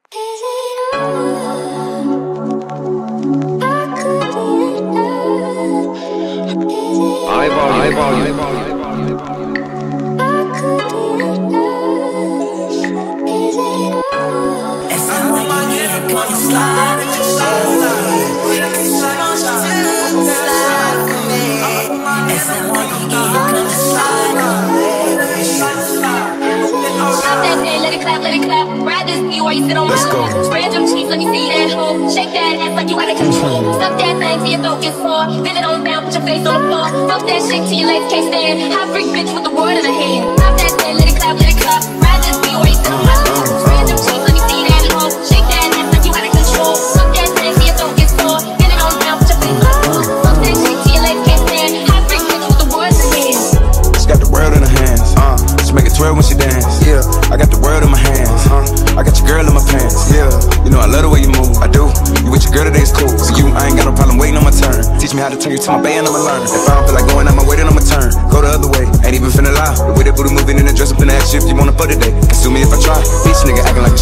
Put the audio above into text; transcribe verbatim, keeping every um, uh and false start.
Let's go. Spread them cheeks, let me see that hoe. Shake that ass like you out of control. Stop that thing till your throat gets sore. Bend it on down, put your face on the floor. Fuck that shit till your legs can't stand. Hot freak bitch with the world in her hand. Stop that thing, let it clap, let it clap. Ride this beat, or you sit on my lap. Spread them cheeks, let me see that hoe. Shake that ass like you out of control. Fuck that thing till your throat gets sore. Bend it on down, put your face on the floor. Fuck that shit till your legs can't stand. Hot freak bitch with the world in her hand. She got the world in her hands. Uh, she make it twirl when she dance. Yeah, I got the world in my hands. Uh, I got your girl in my pants. Yeah, you know I love the way you move. I do. You with your girl today is cool. So you, I ain't got no problem waiting on my turn. Teach me how to turn you to my band, I'ma learn. If I don't feel like going out my way, then I'ma turn. Go the other way. Ain't even finna lie. The way that booty moving in the dress up in the ass shift. You wanna fuck today? Can sue me if I try. Bitch nigga acting like